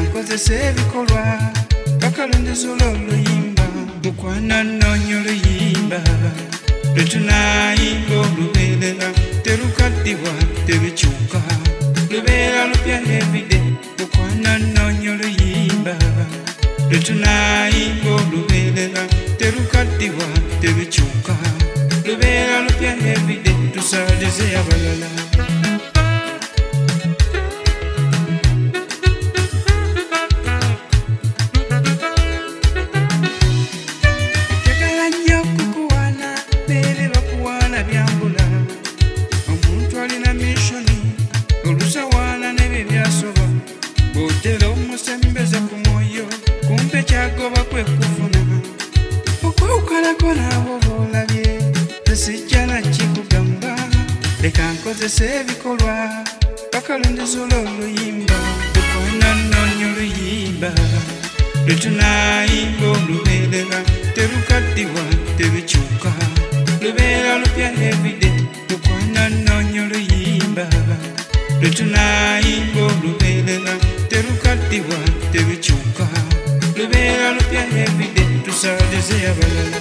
nkozesa ebikolwa bakalondeza olw'oluyimba mukwana nnoonya oluyimba lwetunayimba olubeerera terukaddiwa terukyuka lubeera lupya everyday mukwana nnoonya oluyimba lwetunayimba olubeerera terukaddiwa terukyuka lubeera lupya everyday tusalize abalala leka nkozesa ebikolwa bakalondeza olw'oluyimba mukwana nnoonya oluyimba lwetunayimba olubeerera terukaddiwa terukyuka lubeera lupya everyday mukwana nnoonya oluyimba lwetunayimba olubeerera terukaddiwa terukyuka lubeera lupya everyday tusalize abalala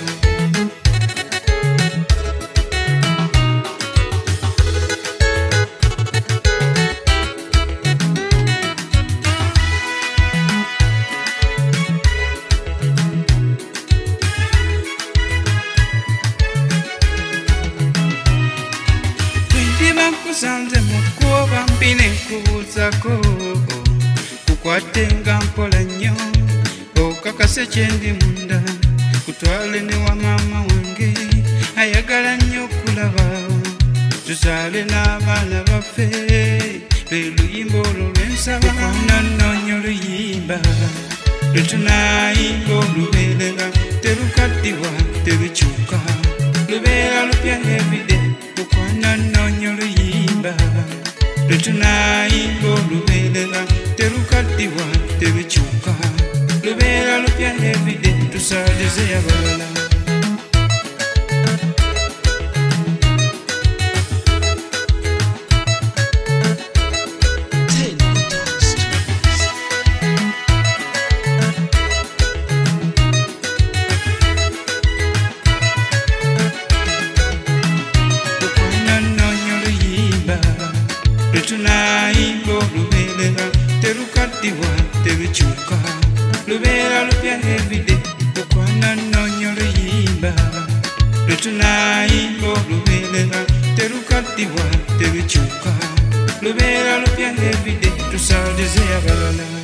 Kusanze mukuba mpine nkubuzako kukwatenga mpola nnyo okakase kyendi munda kutwale ne wa maama wange ayagala nnyo okulaba tuzaale n'abaana baffe lwe luyimba olwo lwensaba mukwana nnoonya oluyimba lwetunayimba olubeerera terukaddiwa terukyuka lubeera lupya everyday mukwana nnoonya oluyimba lwetunayimba olubeerera terukaddiwa terukyuka lubeera lupya everyday tusalize abalala lwetunayimba olubeerera terukaddiwa terukyuka lubeera lupya everyday mukwana nnoonya oluyimba lwetunayimba olubeerera terukaddiwa terukyuka lubeera lupya everyday tusalize abalala